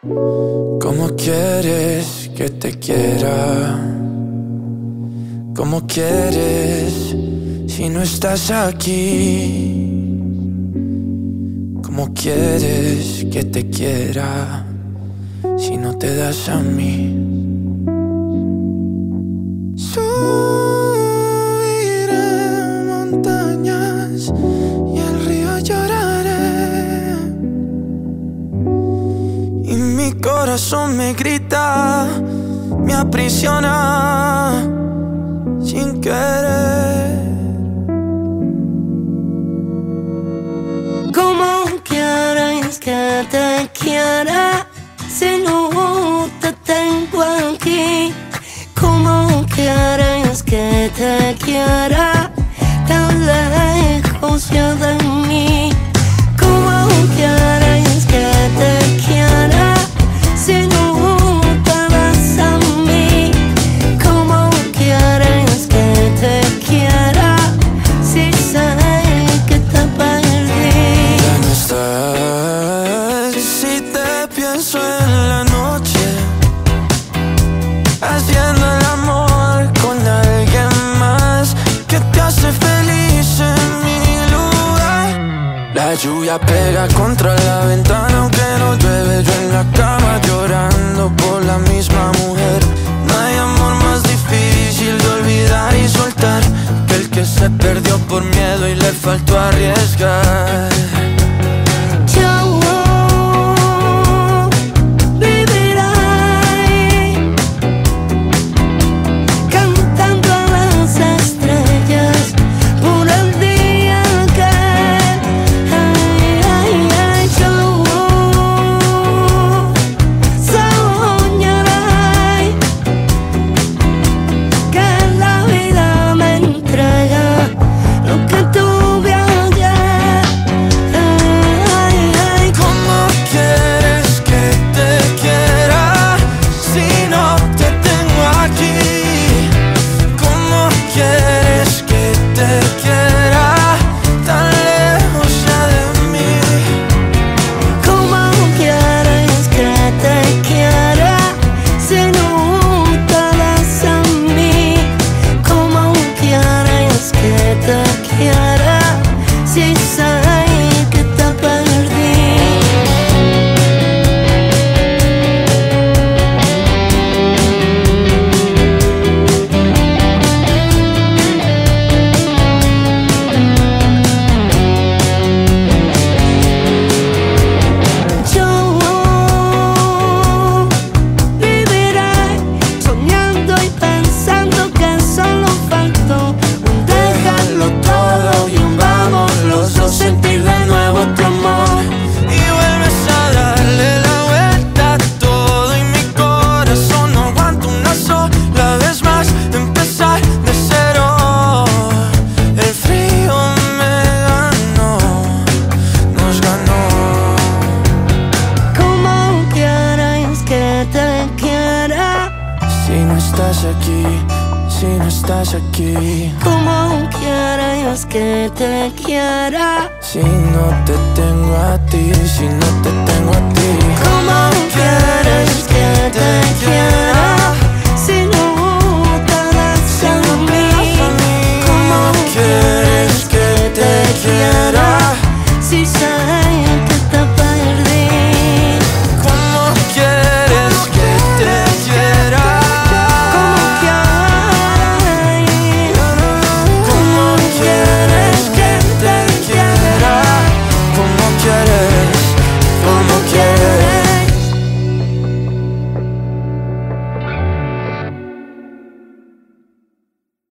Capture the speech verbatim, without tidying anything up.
¿Cómo quieres que te quiera? ¿Cómo quieres si no estás aquí? ¿Cómo quieres que te quiera si no te das a mí? Subiré montañas y el río lloraré, y mi corazón me grita, me aprisiona sin querer. ¿Cómo quieres que te quiera si no te tengo aquí? ¿Cómo quieres que te quiera tan lejos ya de mí? ¿Cómo quieres que te quiera si no te das a mí? ¿Cómo quieres que te quiera si sé que te perdí? Ya no estás. Si te pienso en la noche, haciendo el amor con alguien más que te hace feliz en mi lugar. La lluvia pega contra la ventana aunque no llueve, yo en la cama llorando por la misma mujer. No hay amor más difícil de olvidar y soltar que el que se perdió por miedo y le faltó arriesgar. Aquí, si no estás aquí, ¿cómo quieres que te quiera si no te tengo a ti, si no te tengo a ti?